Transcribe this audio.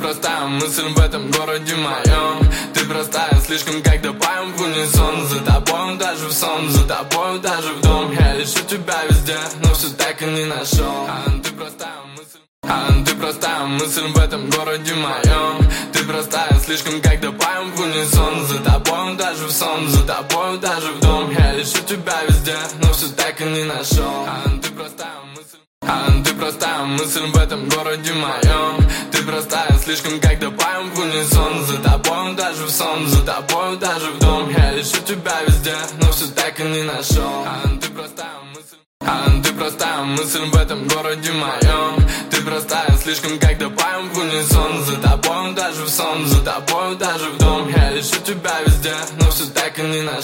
простая мысль в этом городе моем. Ты простая, слишком когда поем в унисон. За тобой даже в сон, за тобой даже в дом. Я ищу тебя везде, но все так и не нашел. Ты простая мысль в этом городе моем. Ты простая, слишком когда поем в унисон. За тобой даже в сон, за тобой даже в дом. Я ищу тебя везде, но все так и не нашел. Ты простая мысль в этом городе моем. Ты простая, слишком когда поем в унисон. За тобой даже в сон, за тобой даже в дом. Я ищу тебя везде, но все так и не нашел. Ты простая мысль в этом городе моем. Ты простая, слишком когда поем в унисон. За тобой даже в сон, за тобой даже в дом. Я ищу тебя везде, но все так и не нашел.